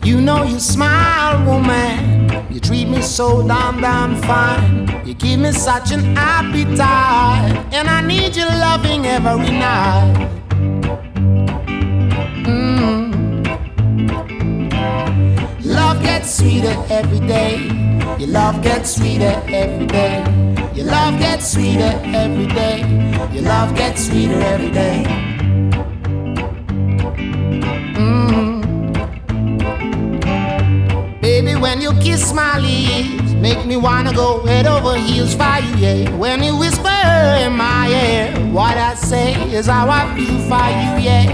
You know you smile, woman. You treat me so damn fine. You give me such an appetite, and I need your loving every night. Love gets sweeter every day. Your love gets sweeter every day. Your love gets sweeter every day. Your love gets sweeter every day. Baby, when you kiss my lips, make me wanna go head over heels for you, yeah. When you whisper in my ear, what I say is how I feel for you, yeah.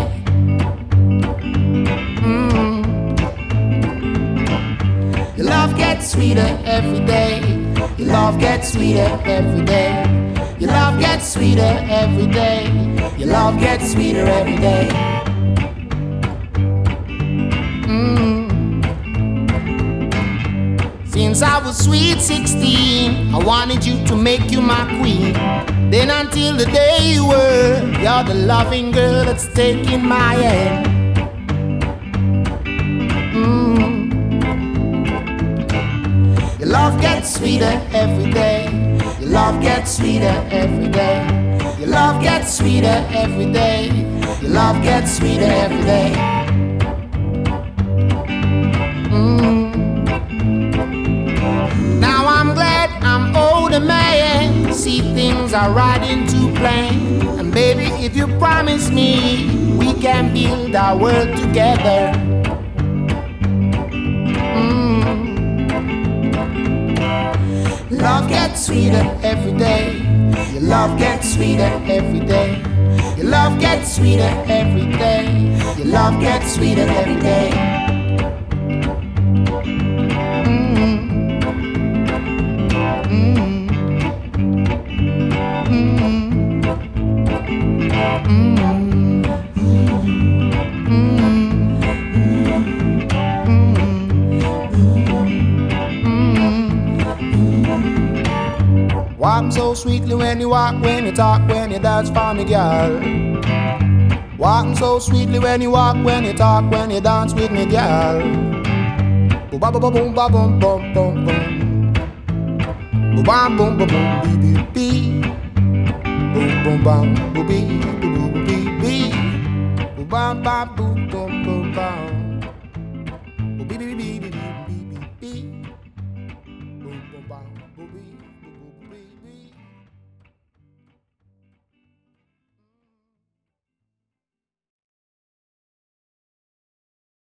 Your love gets sweeter every day. Your love gets sweeter every day. Your love gets sweeter every day. Your love gets sweeter every day. Since I was sweet 16, I wanted you to make you my queen. Then until the day you were, you're the loving girl that's taking my hand. Your love gets sweeter every day. Your love gets sweeter every day. Your love gets sweeter every day. Your love gets sweeter every day. Now I'm glad I'm older, man. See, things are right into plan. And baby, if you promise me, we can build our world together. Love gets sweeter every day. Your love gets sweeter every day. Your love gets sweeter every day. Your love gets sweeter every day. Walk so sweetly when you walk, when you talk, when you dance for me, girl. Walk so sweetly when you walk, when you talk, when you dance with me, girl. Boom ba boom boom ba boom boom boom boom. Boom bam boom boom boom bee bee bee. Boom boom bam boom bee boom boom bee bee. Boom bam bam boom boom boom bam. Boom bee bee bee bee bee bee bee. Boom boom bam boom bee.